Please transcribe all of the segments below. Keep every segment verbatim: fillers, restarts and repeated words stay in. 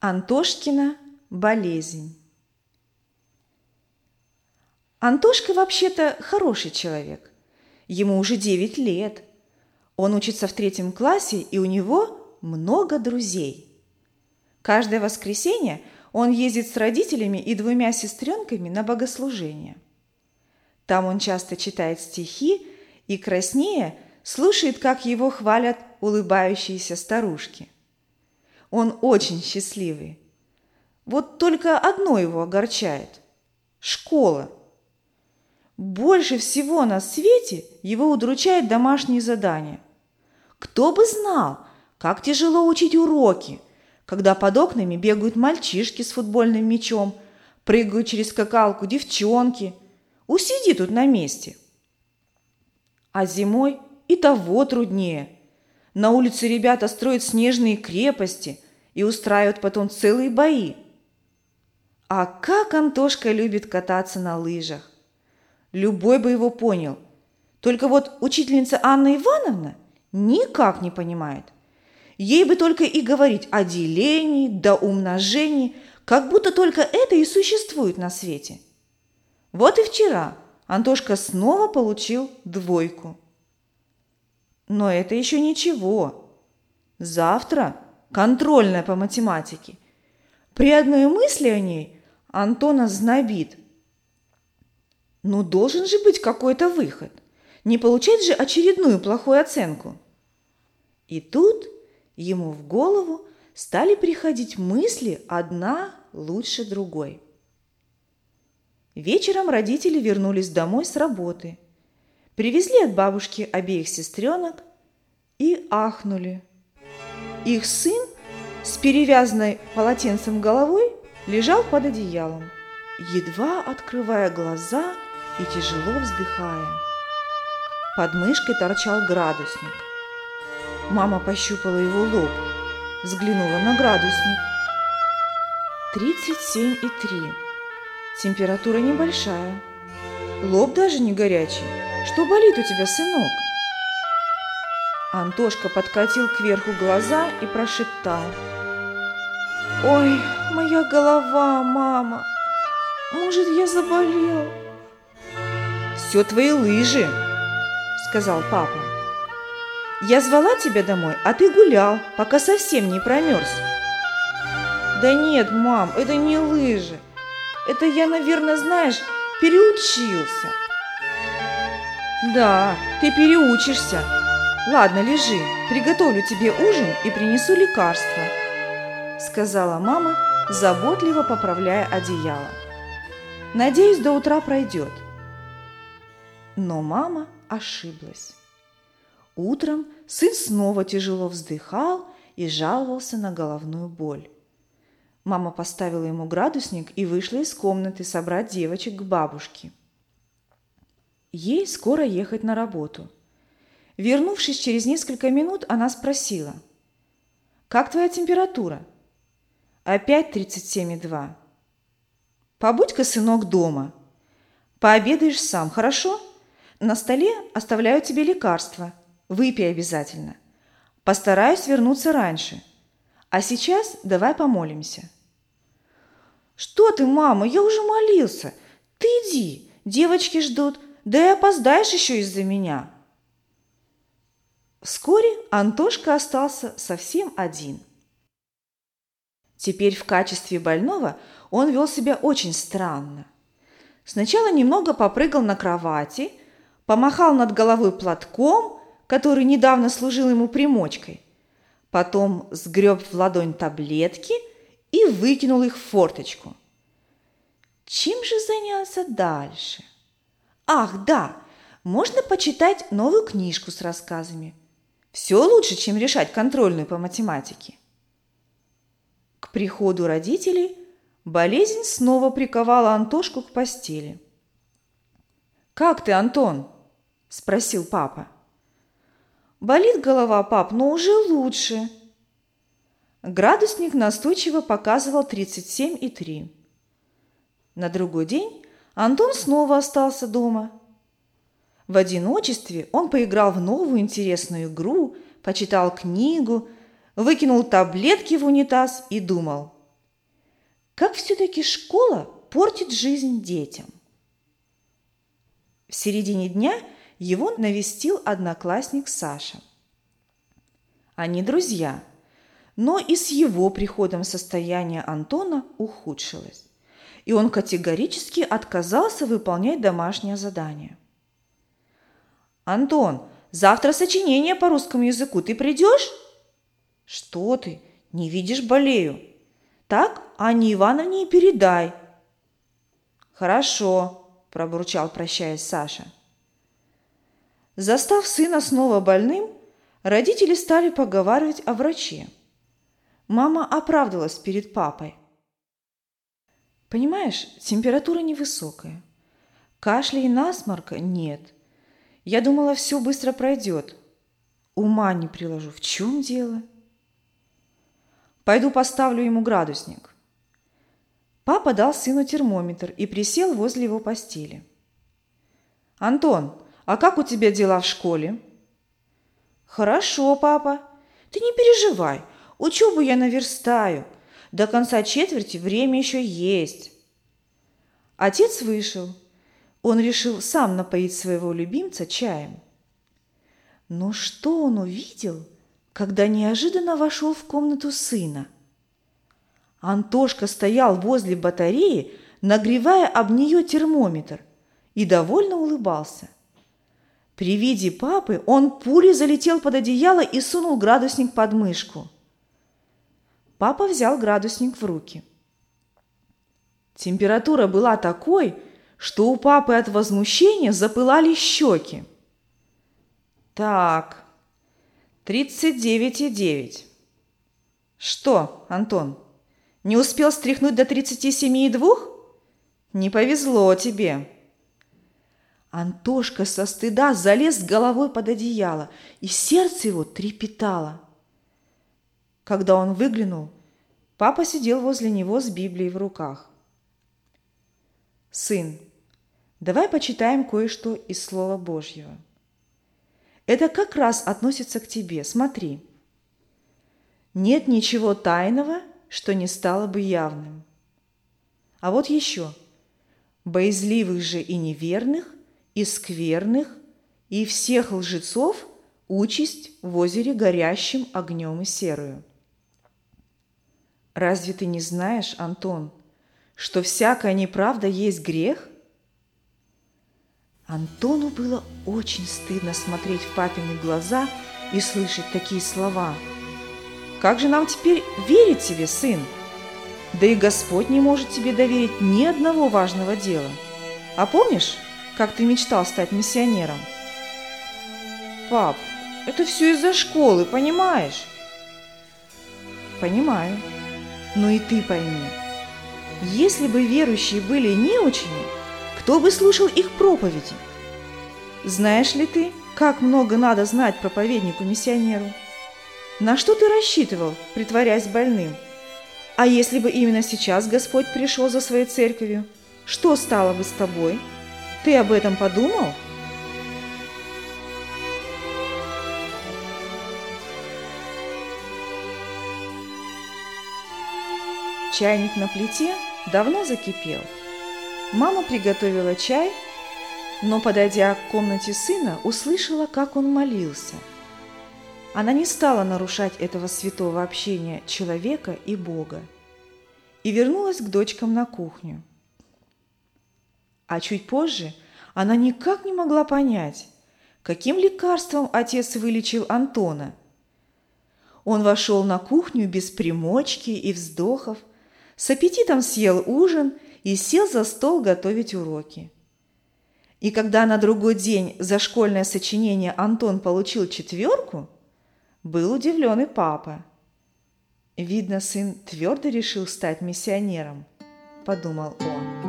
Антошкина болезнь. Антошка вообще-то хороший человек. Ему уже девять лет. Он учится в третьем классе, и у него много друзей. Каждое воскресенье он ездит с родителями и двумя сестренками на богослужение. Там он часто читает стихи и, краснея, слушает, как его хвалят улыбающиеся старушки. Он очень счастливый. Вот только одно его огорчает – школа. Больше всего на свете его удручают домашние задания. Кто бы знал, как тяжело учить уроки, когда под окнами бегают мальчишки с футбольным мячом, прыгают через скакалку девчонки. Усиди тут на месте. А зимой и того труднее. На улице ребята строят снежные крепости и устраивают потом целые бои. А как Антошка любит кататься на лыжах! Любой бы его понял. Только вот учительница Анна Ивановна никак не понимает. Ей бы только и говорить о делении да умножении, как будто только это и существует на свете. Вот и вчера Антошка снова получил двойку. Но это еще ничего. Завтра контрольная по математике. При одной мысли о ней Антона знобит. Ну, должен же быть какой-то выход. Не получать же очередную плохую оценку. И тут ему в голову стали приходить мысли одна лучше другой. Вечером родители вернулись домой с работы, привезли от бабушки обеих сестренок и ахнули. Их сын с перевязанной полотенцем головой лежал под одеялом, едва открывая глаза и тяжело вздыхая. Под мышкой торчал градусник. Мама пощупала его лоб, взглянула на градусник. тридцать семь и три. Температура небольшая. Лоб даже не горячий. Что болит у тебя, сынок? Антошка подкатил кверху глаза и прошептал: «Ой, моя голова, мама! Может, я заболел?» «Все твои лыжи», — сказал папа. «Я звала тебя домой, а ты гулял, пока совсем не промерз». «Да нет, мам, это не лыжи. Это я, наверное, знаешь, переучился». «Да, ты переучишься. Ладно, лежи, приготовлю тебе ужин и принесу лекарства», — сказала мама, заботливо поправляя одеяло. «Надеюсь, до утра пройдет». Но мама ошиблась. Утром сын снова тяжело вздыхал и жаловался на головную боль. Мама поставила ему градусник и вышла из комнаты собрать девочек к бабушке. Ей скоро ехать на работу. Вернувшись через несколько минут, она спросила: «Как твоя температура?» «Опять тридцать семь и два. Побудь-ка, сынок, дома. Пообедаешь сам, хорошо? На столе оставляю тебе лекарства. Выпей обязательно. Постараюсь вернуться раньше. А сейчас давай помолимся». «Что ты, мама, я уже молился. Ты иди, девочки ждут, да и опоздаешь еще из-за меня». Вскоре Антошка остался совсем один. Теперь в качестве больного он вел себя очень странно. Сначала немного попрыгал на кровати, помахал над головой платком, который недавно служил ему примочкой, потом сгреб в ладонь таблетки и выкинул их в форточку. Чем же заняться дальше? Ах, да, можно почитать новую книжку с рассказами. Все лучше, чем решать контрольную по математике. К приходу родителей болезнь снова приковала Антошку к постели. «Как ты, Антон?» – спросил папа. «Болит голова, пап, но уже лучше». Градусник настойчиво показывал тридцать семь и три. На другой день Антон снова остался дома. В одиночестве он поиграл в новую интересную игру, почитал книгу, выкинул таблетки в унитаз и думал: Как все-таки школа портит жизнь детям? В середине дня его навестил одноклассник Саша. Они друзья, но и с его приходом состояние Антона ухудшилось, и он категорически отказался выполнять домашнее задание. «Антон, завтра сочинение по русскому языку, ты придешь?» «Что ты, не видишь, болею. Так Анне Ивановне и передай». «Хорошо», – пробурчал, прощаясь, Саша. Застав сына снова больным, родители стали поговаривать о враче. Мама оправдывалась перед папой. «Понимаешь, температура невысокая. Кашля и насморка нет. Я думала, все быстро пройдет. Ума не приложу. В чем дело?» «Пойду поставлю ему градусник». Папа дал сыну термометр и присел возле его постели. «Антон, а как у тебя дела в школе?» «Хорошо, папа. Ты не переживай. Учебу я наверстаю. До конца четверти время еще есть». Отец вышел. Он решил сам напоить своего любимца чаем. Но что он увидел, когда неожиданно вошел в комнату сына? Антошка стоял возле батареи, нагревая об нее термометр, и довольно улыбался. При виде папы он пулей залетел под одеяло и сунул градусник под мышку. Папа взял градусник в руки. Температура была такой, что у папы от возмущения запылали щеки. «Так, тридцать девять и девять. Что, Антон, не успел стряхнуть до тридцати семи и двух? Не повезло тебе». Антошка со стыда залез головой под одеяло, и сердце его трепетало. Когда он выглянул, папа сидел возле него с Библией в руках. «Сын, давай почитаем кое-что из Слова Божьего. Это как раз относится к тебе. Смотри. Нет ничего тайного, что не стало бы явным. А вот еще. Боязливых же и неверных, и скверных, и всех лжецов участь в озере горящим огнем и серою. Разве ты не знаешь, Антон, что всякая неправда есть грех?» Антону было очень стыдно смотреть в папины глаза и слышать такие слова. «Как же нам теперь верить тебе, сын? Да и Господь не может тебе доверить ни одного важного дела. А помнишь, как ты мечтал стать миссионером?» «Пап, это все из-за школы, понимаешь?» «Понимаю. Но и ты пойми, если бы верующие были неучими, кто бы слушал их проповеди? Знаешь ли ты, как много надо знать проповеднику-миссионеру? На что ты рассчитывал, притворяясь больным? А если бы именно сейчас Господь пришел за своей церковью, что стало бы с тобой? Ты об этом подумал?» Чайник на плите давно закипел. Мама приготовила чай, но, подойдя к комнате сына, услышала, как он молился. Она не стала нарушать этого святого общения человека и Бога и вернулась к дочкам на кухню. А чуть позже она никак не могла понять, каким лекарством отец вылечил Антона. Он вошел на кухню без примочки и вздохов, с аппетитом съел ужин и сел за стол готовить уроки. И когда на другой день за школьное сочинение Антон получил четверку, был удивлен и папа. «Видно, сын твердо решил стать миссионером», – подумал он.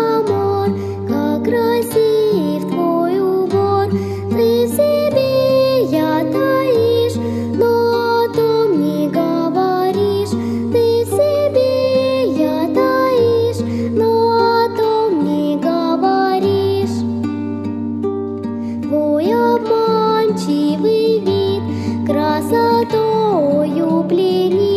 Красив твой убор, ты в себе улыбчивый вид красотою пленит.